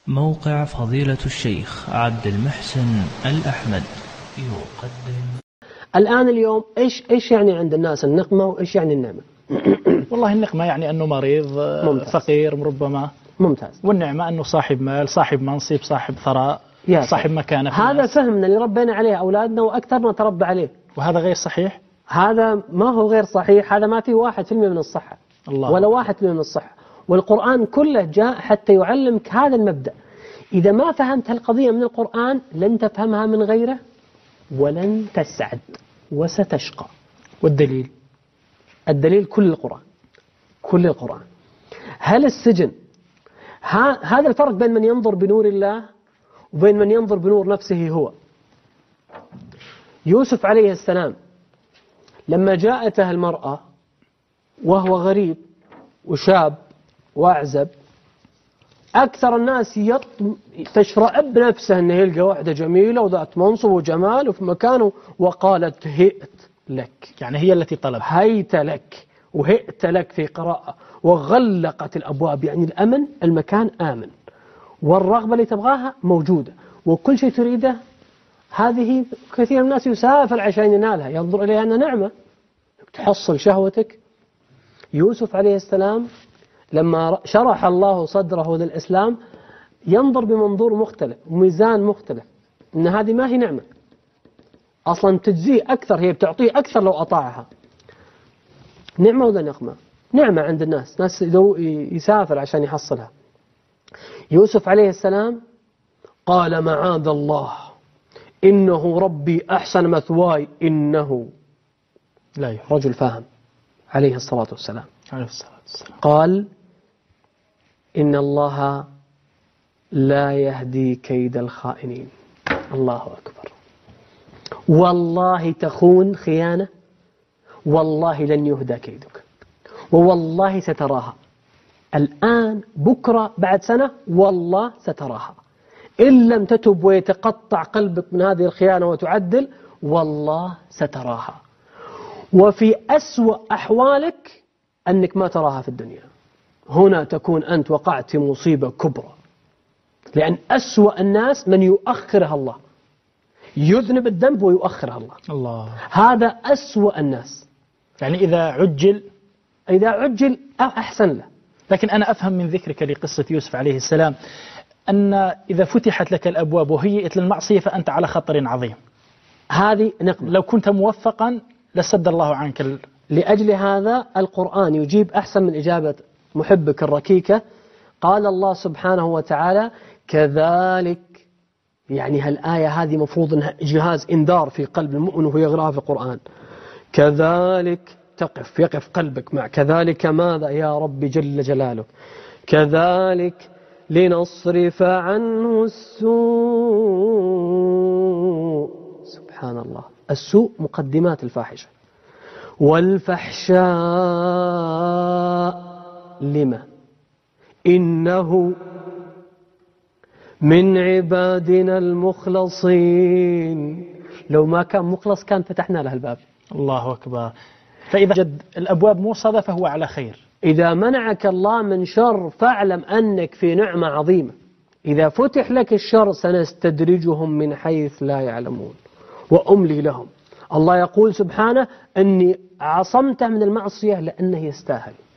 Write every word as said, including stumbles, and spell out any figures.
موقع فضيلة الشيخ عبد المحسن الأحمد يقدم. الآن اليوم إيش إيش يعني عند الناس النقمة وإيش يعني النعمة؟ والله النقمة يعني أنه مريض ممتاز. فقير ربما ممتاز. والنعمة أنه صاحب مال، صاحب منصب، صاحب ثراء، صاحب مكانة. هذا فهمنا اللي ربينا عليه أولادنا وأكثرنا تربى عليه، وهذا غير صحيح. هذا ما هو غير صحيح، هذا ما فيه واحد في المئة من الصحة الله ولا واحد في المئة من الصحة. والقرآن كله جاء حتى يعلمك هذا المبدأ. إذا ما فهمت هالقضية من القرآن لن تفهمها من غيره ولن تسعد وستشقى. والدليل الدليل كل القرآن، كل القرآن. هل السجن ها هذا الفرق بين من ينظر بنور الله وبين من ينظر بنور نفسه هو. يوسف عليه السلام لما جاءته المرأة وهو غريب وشاب وأعزب، أكثر الناس تشرأب نفسه أنه يلقى واحدة جميلة وذات منصب وجمال وفي مكانه، وقالت هئت لك، يعني هي التي طلب هيت لك وهئت لك في قراءة، وغلقت الأبواب، يعني الأمن، المكان آمن والرغبة اللي تبغاها موجودة وكل شيء تريده. هذه كثير من الناس يسافر عشان ينالها، ينظر إليها أنها نعمة تحصل شهوتك. يوسف عليه السلام لما شرح الله صدره للإسلام ينظر بمنظور مختلف وميزان مختلف، إن هذه ما هي نعمة أصلا تجزيه أكثر، هي بتعطيه أكثر لو أطاعها. نعمة ولا نقمة؟ نعمة عند الناس، ناس يسافر عشان يحصلها. يوسف عليه السلام قال معاذ الله إنه ربي أحسن مثواي إنه لا يحب. رجل فاهم عليه الصلاة والسلام. عليه الصلاة والسلام قال إن الله لا يهدي كيد الخائنين. الله أكبر. والله تخون خيانة، والله لن يهدى كيدك، ووالله ستراها الآن بكرة بعد سنة، والله ستراها إن لم تتب ويتقطع قلبك من هذه الخيانة وتعدل، والله ستراها. وفي أسوأ أحوالك أنك ما تراها في الدنيا، هنا تكون أنت وقعت في مصيبة كبرى، لأن أسوأ الناس من يؤخرها الله، يذنب الذنب ويؤخرها الله. الله. هذا أسوأ الناس. يعني إذا عجل إذا عجل أحسن له. لكن أنا أفهم من ذكرك لقصة يوسف عليه السلام أن إذا فتحت لك الأبواب وهيئت للمعصية فأنت على خطر عظيم. هذه نقمة. لو كنت موفقا لسد الله عنك ال... لأجل هذا القرآن يجيب أحسن من إجابة محبك الركيكة. قال الله سبحانه وتعالى كذلك، يعني هالآية هذه مفروض أنها جهاز إنذار في قلب المؤمن وهو يقرأها في القرآن. كذلك تقف، يقف قلبك مع كذلك ماذا يا رب جل جلالك. كذلك لنصرف عنه السوء، سبحان الله، السوء مقدمات الفاحشة، والفحشاء لما إنه من عبادنا المخلصين. لو ما كان مخلص كان فتحنا له الباب. الله أكبر. فإذا جد الأبواب موصدة فهو على خير. إذا منعك الله من شر فاعلم أنك في نعمة عظيمة. إذا فتح لك الشر سنستدرجهم من حيث لا يعلمون وأملي لهم. الله يقول سبحانه أني عصمته من المعصية لأنه يستاهل.